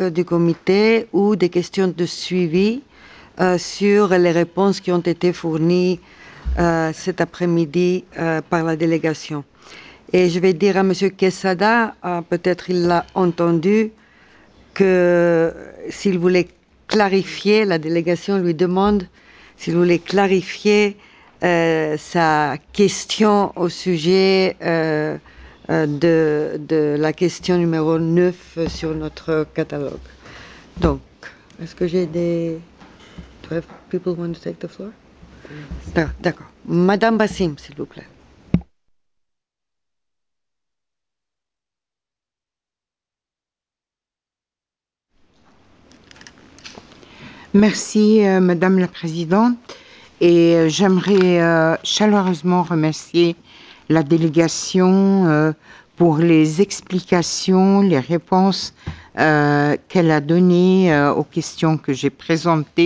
du comité ou des questions de suivi sur les réponses qui ont été fournies cet après-midi par la délégation. Et je vais dire à M. Quesada, peut-être il l'a entendu, que s'il voulait clarifier, la délégation lui demande s'il voulait clarifier sa question au sujet de la question numéro 9 sur notre catalogue. Donc, est-ce que j'ai des... Do I have people want to take the floor? D'accord. Madame Bassim, s'il vous plaît. Merci, Madame la Présidente. Et j'aimerais chaleureusement remercier la délégation pour les explications, les réponses qu'elle a données aux questions que j'ai présentées.